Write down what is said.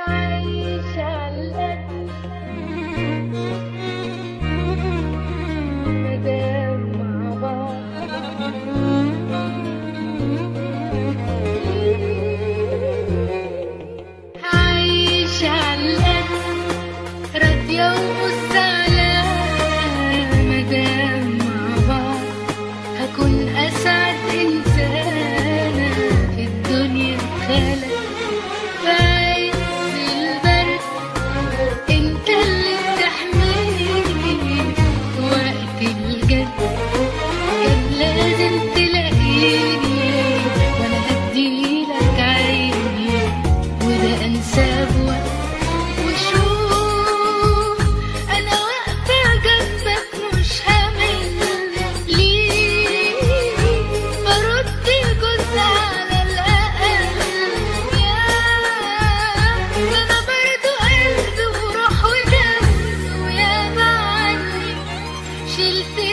عايشة عالقد مادام مع بعض. عايشة عالقد راضية ومستعلاه مادام مع بعض. هكون أسعد إنسانة في الدنيا اتخلق. في عز البرد انت اللي بتحميني، وقت الجد كان لازم تلاقيني، وانا هديلك عيني وده انساه بوقت. وشوف انا واقفة جنبك مش همل ليه، برد جزء على الاقل. يا ده انا برضو قلب وروح ودم، ويا عني شلت